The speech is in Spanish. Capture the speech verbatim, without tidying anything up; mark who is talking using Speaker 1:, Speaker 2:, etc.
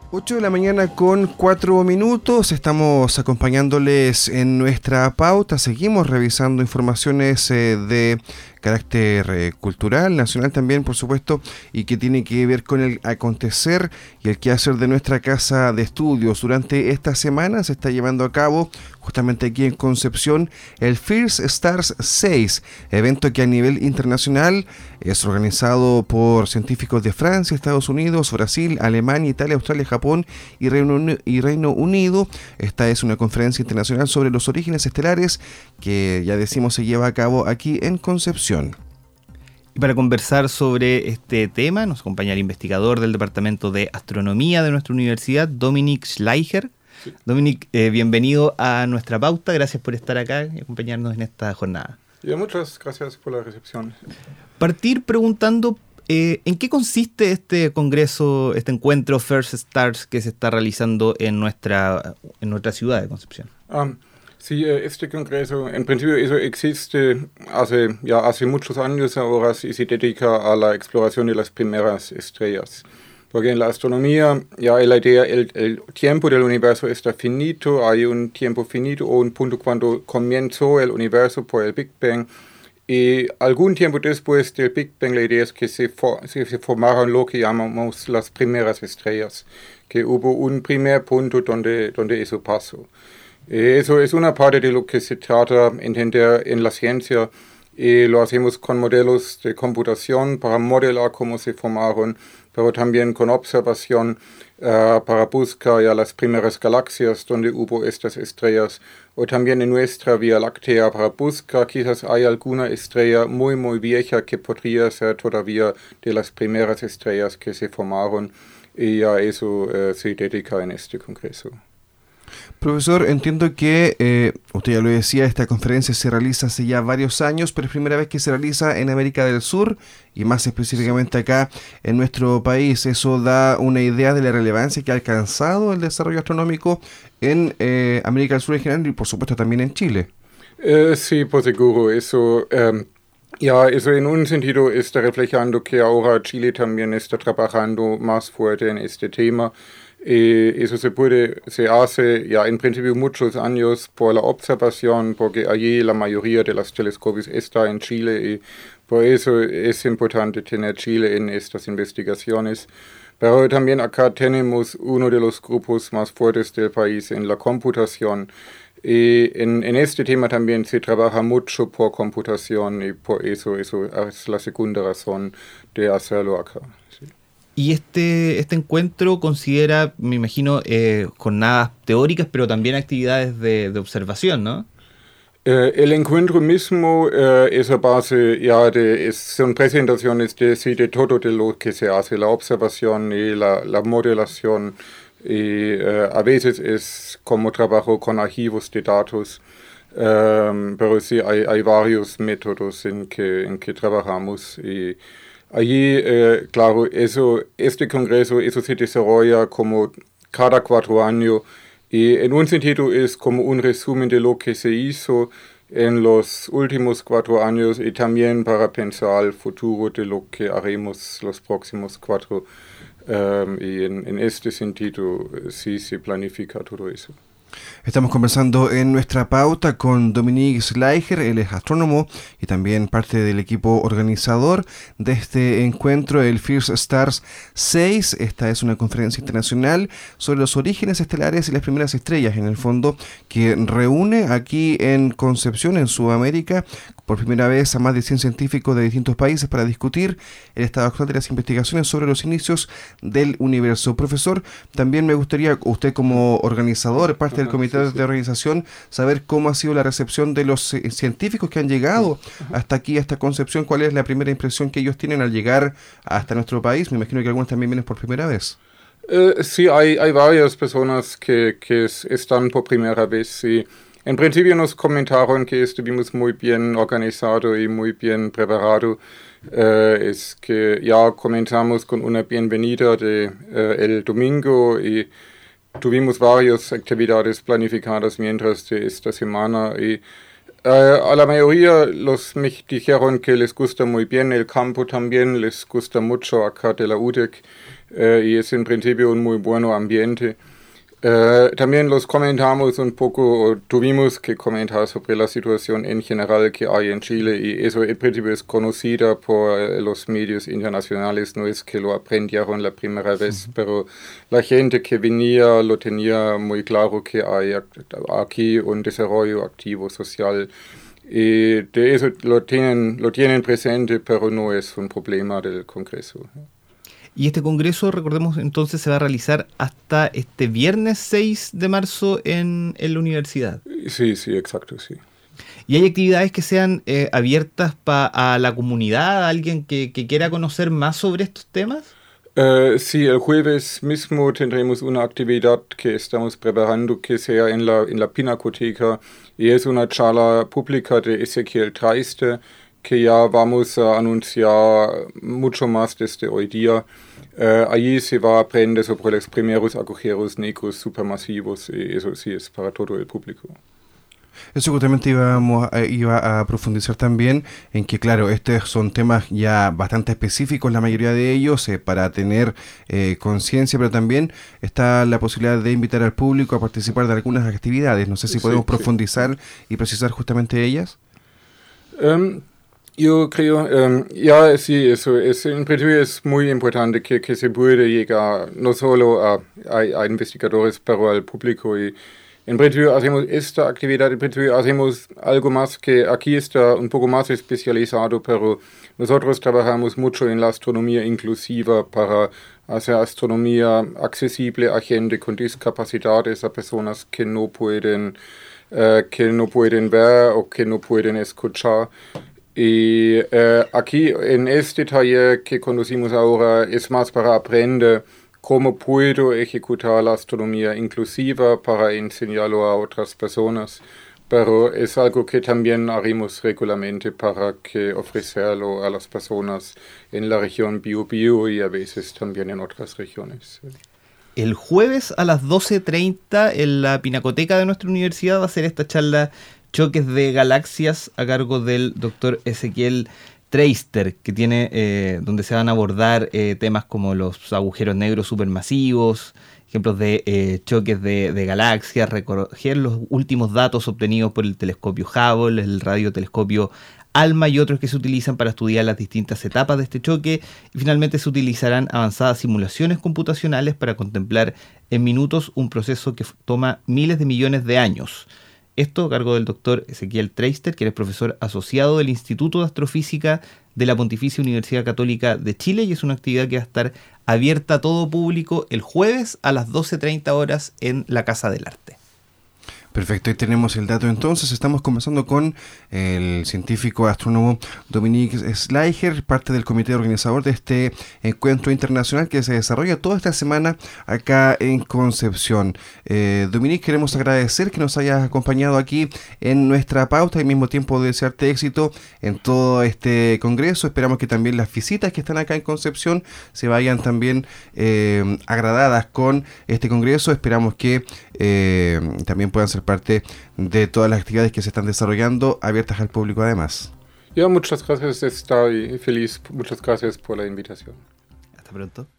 Speaker 1: ocho de la mañana con cuatro minutos, estamos acompañándoles en nuestra pauta, seguimos revisando informaciones eh, de carácter eh, cultural, nacional también, por supuesto, y que tiene que ver con el acontecer y el quehacer de nuestra casa de estudios. Durante esta semana se está llevando a cabo, justamente aquí en Concepción, el First Stars seis, evento que a nivel internacional es organizado por científicos de Francia, Estados Unidos, Brasil, Alemania, Italia, Australia, Japón y Reino, y Reino Unido. Esta es una conferencia internacional sobre los orígenes estelares que, ya decimos, se lleva a cabo aquí en Concepción.
Speaker 2: Y para conversar sobre este tema nos acompaña el investigador del Departamento de Astronomía de nuestra universidad, Dominik Schleicher. Sí. Dominik, eh, bienvenido a nuestra pauta, gracias por estar acá y acompañarnos en esta jornada.
Speaker 3: Y muchas gracias por la recepción.
Speaker 2: Partir preguntando, eh, ¿en qué consiste este congreso, este encuentro First Stars que se está realizando en nuestra, en nuestra ciudad de Concepción?
Speaker 3: Um, Sí, este congreso en principio eso existe hace, ya hace muchos años ahora y se dedica a la exploración de las primeras estrellas. Porque en la astronomía ya la idea, el, el tiempo del universo está finito, hay un tiempo finito o un punto cuando comenzó el universo por el Big Bang. Y algún tiempo después del Big Bang la idea es que se, for, se, se formaron lo que llamamos las primeras estrellas, que hubo un primer punto donde, donde eso pasó. Eso es una parte de lo que se trata de entender en la ciencia y lo hacemos con modelos de computación para modelar cómo se formaron, pero también con observación uh, para buscar ya las primeras galaxias donde hubo estas estrellas o también en nuestra Vía Láctea para buscar quizás hay alguna estrella muy muy vieja que podría ser todavía de las primeras estrellas que se formaron y a eso uh, se dedica en este congreso.
Speaker 1: Profesor, entiendo que, eh, usted ya lo decía, esta conferencia se realiza hace ya varios años, pero es primera vez que se realiza en América del Sur y más específicamente acá en nuestro país. Eso da una idea de la relevancia que ha alcanzado el desarrollo astronómico en eh, América del Sur en general y por supuesto también en Chile.
Speaker 3: Eh, sí, por seguro, eso... Um... Ya, eso en un sentido está reflejando que ahora Chile también está trabajando más fuerte en este tema. Y eso se puede, se hace ya en principio muchos años por la observación, porque allí la mayoría de los telescopios está en Chile y por eso es importante tener Chile en estas investigaciones. Pero también acá tenemos uno de los grupos más fuertes del país en la computación. Y en, en este tema también se trabaja mucho por computación y por eso, eso es la segunda razón de hacerlo acá. Sí.
Speaker 2: Y este, este encuentro considera, me imagino, eh, jornadas teóricas, pero también actividades de, de observación, ¿no?
Speaker 3: Eh, el encuentro mismo eh, es a base, ya de, es, son presentaciones de, sí, de todo de lo que se hace, la observación y la, la modelación. Y uh, a veces es como trabajo con archivos de datos, um, pero sí hay, hay varios métodos en que, en que trabajamos. Y allí, uh, claro, eso, este congreso eso se desarrolla como cada cuatro años y en un sentido es como un resumen de lo que se hizo en los últimos cuatro años y también para pensar el futuro de lo que haremos los próximos cuatro años. Um, y en, en este sentido sí se planifica todo eso.
Speaker 1: Estamos conversando en nuestra pauta con Dominik Schleicher, él es astrónomo y también parte del equipo organizador de este encuentro, el First Stars seis. Esta es una conferencia internacional sobre los orígenes estelares y las primeras estrellas, en el fondo, que reúne aquí en Concepción, en Sudamérica, por primera vez a más de cien científicos de distintos países para discutir el estado actual de las investigaciones sobre los inicios del universo. Profesor, también me gustaría, usted como organizador, parte del comité de organización, saber cómo ha sido la recepción de los eh, científicos que han llegado hasta aquí, hasta Concepción. ¿Cuál es la primera impresión que ellos tienen al llegar hasta nuestro país? Me imagino que algunos también vienen por primera vez.
Speaker 3: Uh, sí, hay, hay varias personas que, que están por primera vez, sí. En principio nos comentaron que estuvimos muy bien organizado y muy bien preparado. Uh, es que ya comenzamos con una bienvenida de uh, el domingo y tuvimos varias actividades planificadas mientras de esta semana y Uh, a la mayoría los me dijeron que les gusta muy bien el campo también, les gusta mucho acá de la U T E C uh, y es en principio un muy buen ambiente. Uh, también los comentamos un poco, o tuvimos que comentar sobre la situación en general que hay en Chile y eso en principio es conocida por uh, los medios internacionales, no es que lo aprendieron la primera vez, sí. Pero la gente que venía lo tenía muy claro que hay aquí un desarrollo activo social y de eso lo tienen, lo tienen presente, pero no es un problema del Congreso.
Speaker 2: Y este congreso, recordemos entonces, se va a realizar hasta este viernes seis de marzo en, en la universidad.
Speaker 3: Sí, sí, exacto, sí.
Speaker 2: ¿Y hay actividades que sean eh, abiertas pa, a la comunidad, a alguien que, que quiera conocer más sobre estos temas?
Speaker 3: Uh, sí, el jueves mismo tendremos una actividad que estamos preparando que sea en la, en la Pinacoteca y es una charla pública de Ezequiel Traister que ya vamos a anunciar mucho más desde hoy día. Uh, allí se va a aprender sobre los primeros agujeros negros supermasivos y eso sí es para todo el público.
Speaker 1: Eso justamente íbamos a, iba a profundizar también en que, claro, estos son temas ya bastante específicos, la mayoría de ellos, eh, para tener eh, conciencia, pero también está la posibilidad de invitar al público a participar de algunas actividades. No sé si podemos sí, profundizar sí. y precisar justamente ellas.
Speaker 3: Um, Yo creo, um, ya sí, eso es, en principio es muy importante que, que se pueda llegar no solo a, a, a investigadores, pero al público. Y en principio hacemos esta actividad, en principio hacemos algo más que aquí está un poco más especializado, pero nosotros trabajamos mucho en la astronomía inclusiva para hacer astronomía accesible a gente con discapacidades, a personas que no pueden, uh, que no pueden ver o que no pueden escuchar. Y uh, aquí en este taller que conducimos ahora es más para aprender cómo puedo ejecutar la astronomía inclusiva para enseñarlo a otras personas, pero es algo que también haremos regularmente para que ofrecerlo a las personas en la región Biobío y a veces también en otras regiones.
Speaker 2: El jueves a las doce treinta en la Pinacoteca de nuestra universidad va a ser esta charla Choques de Galaxias a cargo del doctor Ezequiel Traister, que tiene, eh, donde se van a abordar eh, temas como los agujeros negros supermasivos, ejemplos de eh, choques de, de galaxias, recoger los últimos datos obtenidos por el telescopio Hubble, el radiotelescopio ALMA y otros que se utilizan para estudiar las distintas etapas de este choque, y finalmente se utilizarán avanzadas simulaciones computacionales para contemplar en minutos un proceso que toma miles de millones de años. Esto a cargo del doctor Ezequiel Traister, que es profesor asociado del Instituto de Astrofísica de la Pontificia Universidad Católica de Chile, y es una actividad que va a estar abierta a todo público el jueves a las doce treinta horas en la Casa del Arte.
Speaker 1: Perfecto, ahí tenemos el dato entonces. Estamos conversando con el científico astrónomo Dominique Schleicher, parte del comité organizador de este encuentro internacional que se desarrolla toda esta semana acá en Concepción. Eh, Dominique, queremos agradecer que nos hayas acompañado aquí en nuestra pauta y al mismo tiempo desearte éxito en todo este congreso. Esperamos que también las visitas que están acá en Concepción se vayan también eh, agradadas con este congreso. Esperamos que eh, también puedan ser parte de todas las actividades que se están desarrollando, abiertas al público además.
Speaker 3: Ya, muchas gracias, estoy feliz, muchas gracias por la invitación.
Speaker 2: Hasta pronto.